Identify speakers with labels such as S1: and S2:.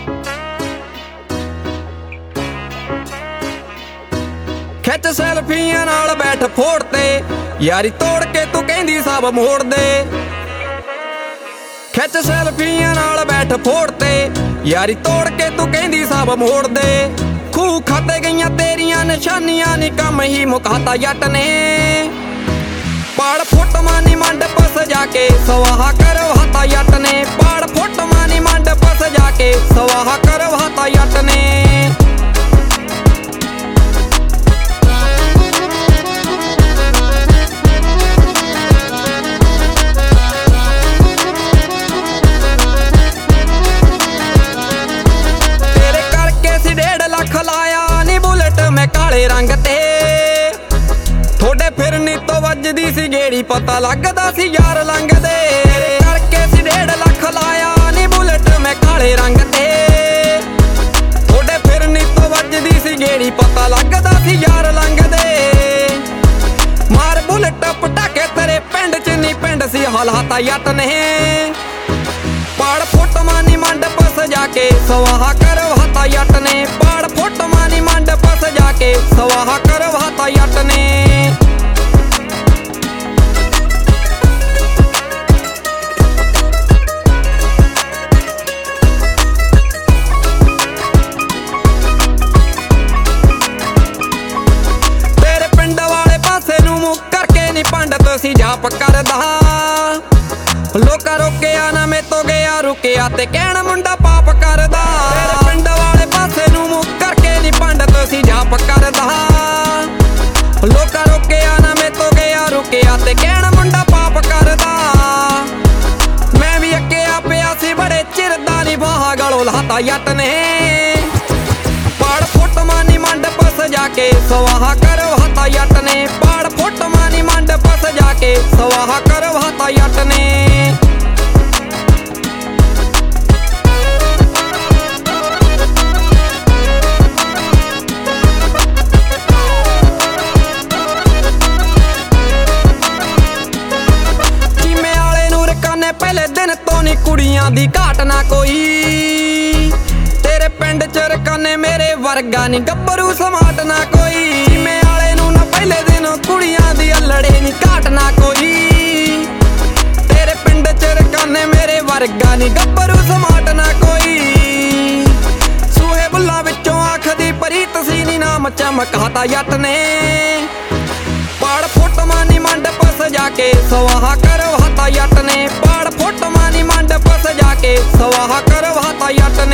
S1: खिच सैल्फियां नाल बैठ फोड़ ते यारी तोड़ के तू कहंदी सब मोड़ दे। खिच सैल्फियां नाल बैठ फोड़ ते यारी तोड़ के तू कहंदी सब मोड़ दे। खूह खाते गईयां तेरियां निशानियां नी कम ही मुकाता जट ने। पाड़ फुट मानी मंडप सजा के सवाहा करवाता जट ने। पाड़ फुट मानी मंडप सजा के सवाहा करवाता जट ने। काले रंग ते थोड़े फिरनी तो वजदी सी गेड़ी पता लगदा सी यार लंघदे। करके सी 1.5 लाख लाया नी बुलेट मैं काले रंग ते। थोड़े फिरनी तो वजदी सी गेड़ी पता लगदा सी यार लंघदे। मार बुलेट पटाके तेरे पिंड च नी पिंड सी हालाता जट ने। पाड़ फुट मानी मंडप सजा के सवाहा करवाता जट ने। पाड़ फुट मानी मंडप सजा के सवाहा करवाता जट ने। तेरे पिंड वाले पासे नूं मुंह करके नी पंडित सी जाप करदा। लोका रोकिया ना मैं तो गया रुकिया ते कहण मुंडा पाप करदा। तेरे पिंड वाले पासे नूं मुंह करके नी पंडित सी जाप करदा। लोका रोकिया ना मैं तो गया रुकिया ते कहण मुंडा पाप करदा। मैं भी अक्किया पिया सी बड़े चिर दा नी बाहा गलों लाता जट ने। पाड़ फुट मानी मंडप सजा के सवाहा करवाता जट ने। पाड़ फुट मानी मंडप सजा के सवाहा करवाता जट ने। पहले दिन तो नी कुड़ियां दी घाट ना कोई। तेरे पिंड च रकाने मेरे वर्गा नी गब्बरू समाट ना कोई। मैं आले नूं ना पहले दिन कुड़ियां दी अल्लड़े नी घाट ना कोई। तेरे पिंड च रकाने मेरे वर्गा नी गब्बरू समाट ना कोई। सूहे बुल्ला विचों आखदी परीत सी नी नाम चमकाता जट ने। पाड़ फुट मानी मंडप सजा के सवाहा करवाता जट ने। पाड़ फुट मानी मंडप सजा के सवाहा करवाता जट ने।